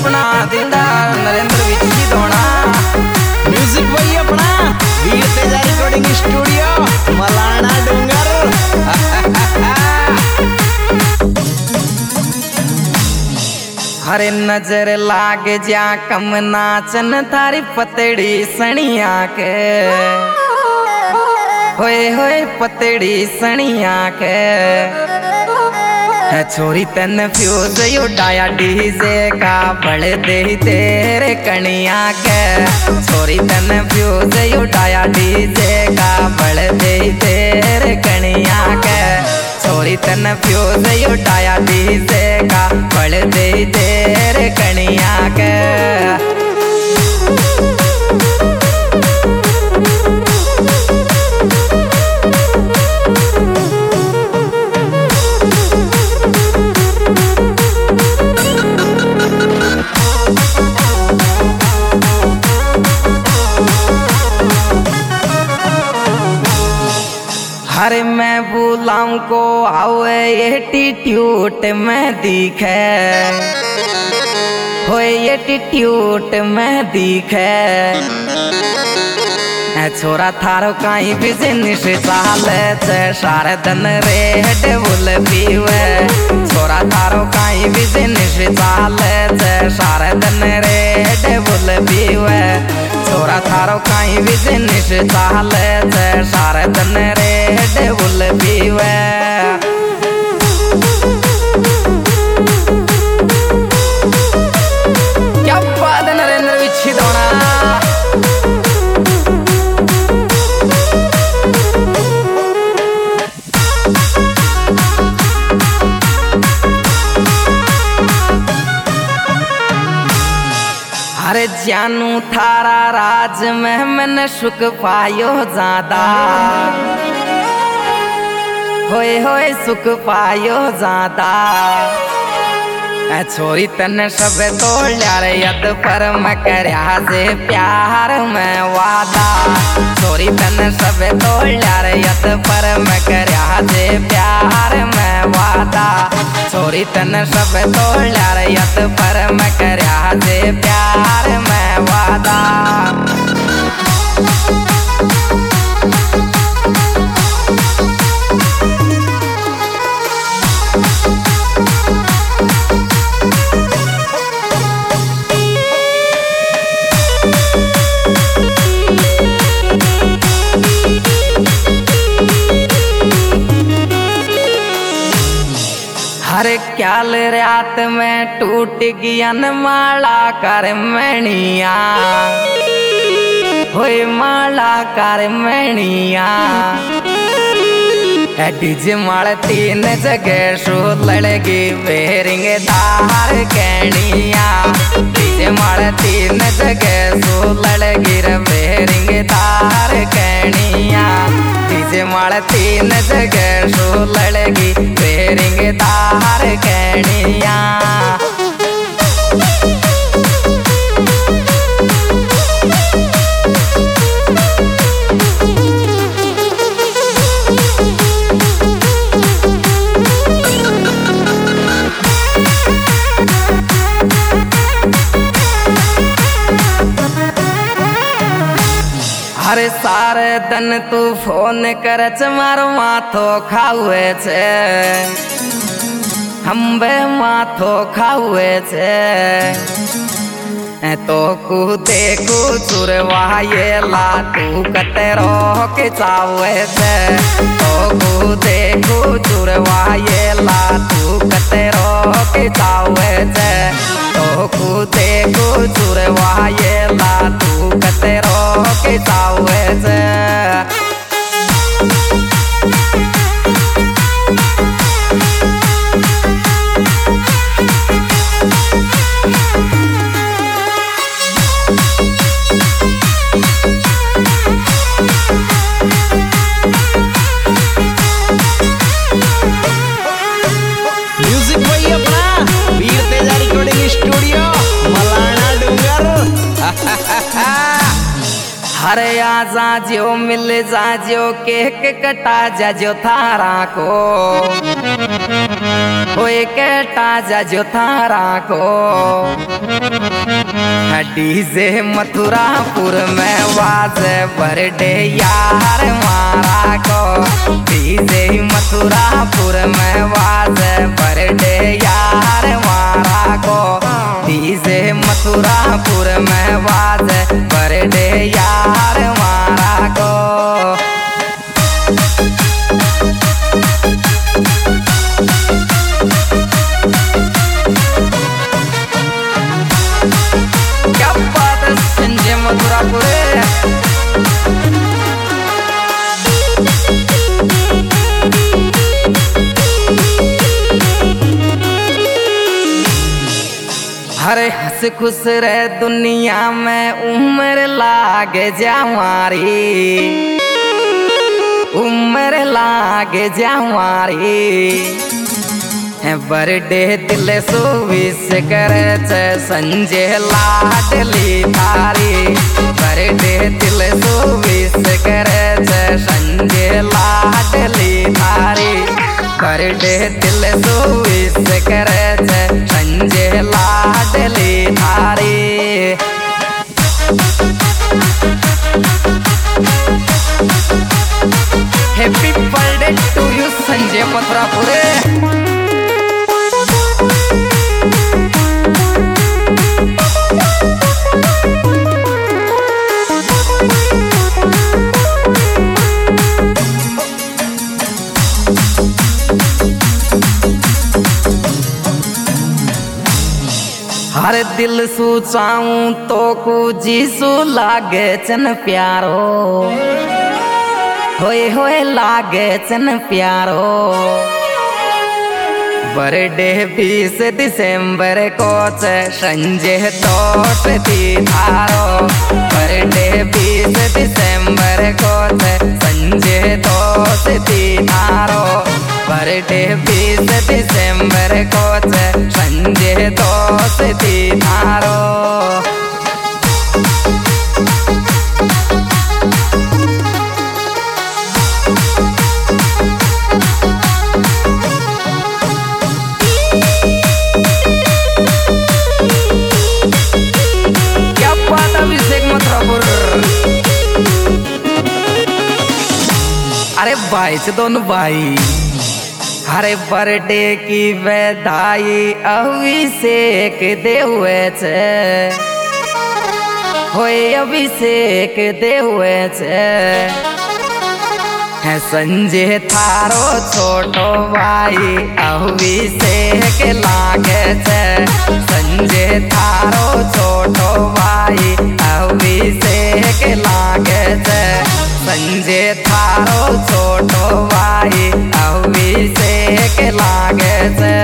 अपना दिलदार नरेंद्र विच्छी धोना। म्यूजिक वही अपना वीर तेजा रिकॉर्डिंग स्टूडियो मलाना डूंगर। हरे नजर लाग जा कम नाचन थारी पतड़ी सनिया के। होए होए पतड़ी सनिया के। छोरी तन फ्यूज उड़ाया डीजे का बड़ दे तेरे कनिया के। छोरी तन फ्यूज उड़ाया डीजे का बड़ दे तेरे कनिया के। छोरी तन फ्यूज उड़ाया डीजे का बड़ दे तेरे कनिया के। अरे मैं बुलाऊं को आवे एटीट्यूड में दिखे। होए एटीट्यूड में दिखे। छोरा थारो कहीं बिजनेस चाले छे सारे दिन रेड बुल पीवे। छोरा थारो कहीं बिजनेस चाले छे सारे दिन रेड बुल पीवे। छोरा थारो कहीं बिजनेस चाले छे सारे दिन रेड बुल पीवे। क्या बात है नरेंद्र विच्छी धोना। अरे जानू थारा राज में मैंने सुख पायो ज्यादा। होए होए सुख पायो ज्यादा। छोरी तन सब तोड़ रे यद पर मैं करया से प्यार में वादा। छोरी तन सब तोड़ रे यद पर मैं करया से प्यार में वादा। छोरी तन सब तोड़ रे यद पर मैं करया से प्यार में वादा। हरे क्याल रात में टूट गया न माला कर मणिया। होए माला कर मणिया। डीजे माल तीन जगह शो लड़गी बेरिंग दार कहनिया। डीजे माल तीन जगह शो लड़गी बेरिंग दार कहनिया। डीजे माल तीन जगह शो लड़गी बेरिंग दार कहनिया। अरे सारे दिन तू फोन कर मारो माथो खावे छे। हम बे माथो खावे छे। तो कु देखू चुरवाये ला तू कतेरो के चावे छे। तो कु देखू चुरवाये ला तू कतेरो के चावे छे। तो कु देखू चुरवाये ला तू कतेरो के चावे छे। म्यूजिक वही अपना वीर तेजा रिकॉर्डिंग स्टूडियो मलाना डूंगर। हरे आजा जो मिल जा जो केक कटा जा जो थारा को। होए कटा जा जो थारा को। डीजे मथुरापुर में वाजे बर्थडे यार मारा को। डीजे मथुरापुर में वाजे बर्थडे यार मारा को। डीजे मथुरापुर में वाजे बर्थडे यार मारा को। हरे हंस खुश रहे दुनिया में उम्र लागे जा हमारी। उम्र लागे जा हमारी। बर्थडे दिल सो विश करे छे संजय लाडली थारी। बर्थडे दिल सो विश करे छे संजय लाडली थारी। बर्थडे दिल सो विश करे छे संजय लाडली थारी। Happy birthday to you Sanjay Mathurapure. हर दिल सू चाहूं तो को जीसू लागे चन प्यारो। होए लागे चन प्यारो। बर्थडे 20 दिसंबर को संजय तोड़ती थारो। बर्थडे 20 दिसंबर को संजय तोड़ती थारो। बर्थडे 20 दिसंबर को संजय तोड़ती थारो। अरे भाई से दोनों भाई। हरे बर्थडे की बधाई अभिषेक दे हुए छे। होए अभिषेक दे हुए छे। है संजय थारो छोटो भाई अभिषेक लागे छे। संजय थारो छोटो भाई अभिषेक लागे छे। संजय थारो छोटो भाई अभिषेक लागे छे।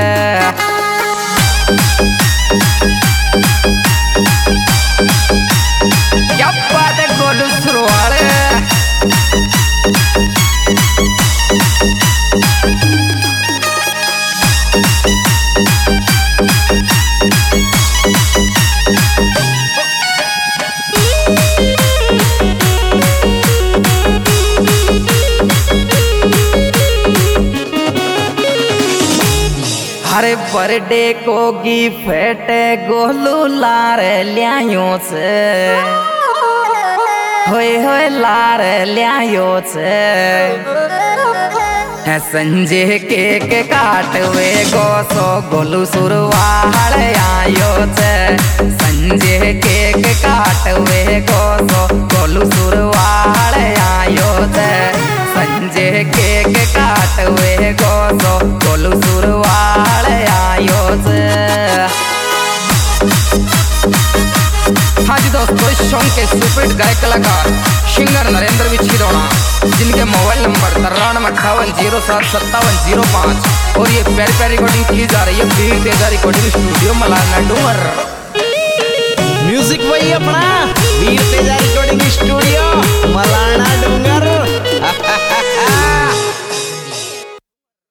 क्या बात है गोलू सुरवाड़े। हरे बर्थडे को गिफ्ट गोलू लार लियायो छे। होए लार लियायो छे। संजय केक काटवे गोसो गोलू सुरवाड़ आयो छे। संजय केक काटवे गोसो गोलू सुरवाड़ आयो छे। संजय केक काटवे गोसो गोलू सुरवाड़ आयो छे। हाँ जी दोस्तों, इस सॉन्ग के सुपरहिट गायक कलाकार सिंगर नरेंद्र विछिरोना, जिनके मोबाइल नंबर 9358075705 और ये प्यारी प्यारी रिकॉर्डिंग की जा रही है Veer Teja recording studio Malana Dungar. Music वही अपना वीर तेजा रिकॉर्डिंग स्टूडियो मलाना डूंगर।